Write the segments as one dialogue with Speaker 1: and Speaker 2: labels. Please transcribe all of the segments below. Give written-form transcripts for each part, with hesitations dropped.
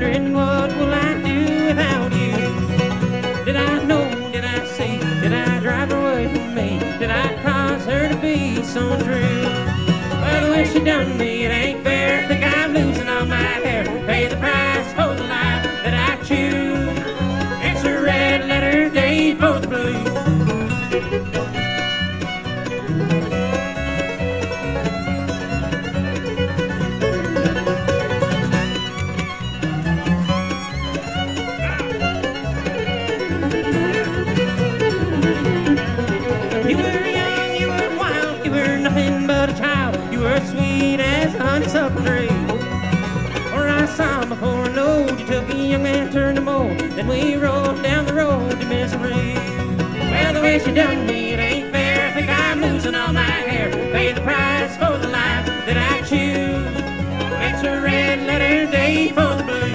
Speaker 1: wondering what will I do without you. Did I know, did I see, did I drive her away from me? Did I cause her to be so true? Well, the way she done me, it ain't fair. Think I'm losing all my hair. Pay the price for the life that I choose. It's a red letter day for the blues. You were young, you were wild, you were nothing but a child. You were sweet as honeysuckle tree. Or I saw him before I knowed. You took a young man, turned him old. Then we rolled down the road to misery. Well, the way she done me, it ain't fair. I think I'm losing all my hair. Pay the price for the life that I choose. It's a red letter day for the blues.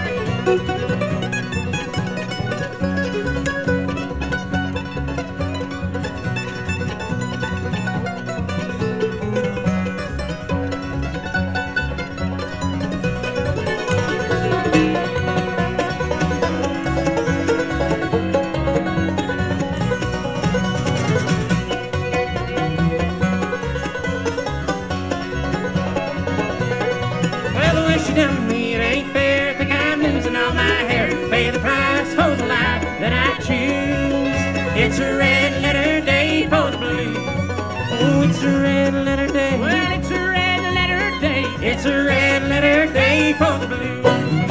Speaker 1: She done me, it ain't fair. Think I'm losing all my hair. Pay the price for the life that I choose. It's a red letter day for the blues. Oh, it's a red letter day. Well, it's a red letter day. It's a red letter day for the blues.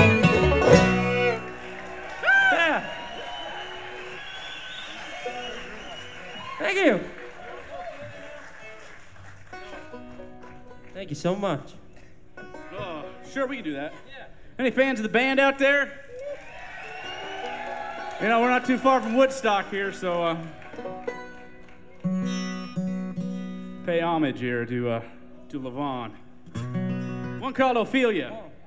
Speaker 1: Yeah. Thank you. Thank you so much.
Speaker 2: Oh, sure, we can do that. Yeah. Any fans of the band out there? You know, we're not too far from Woodstock here, so pay homage here to Levon. One called Ophelia.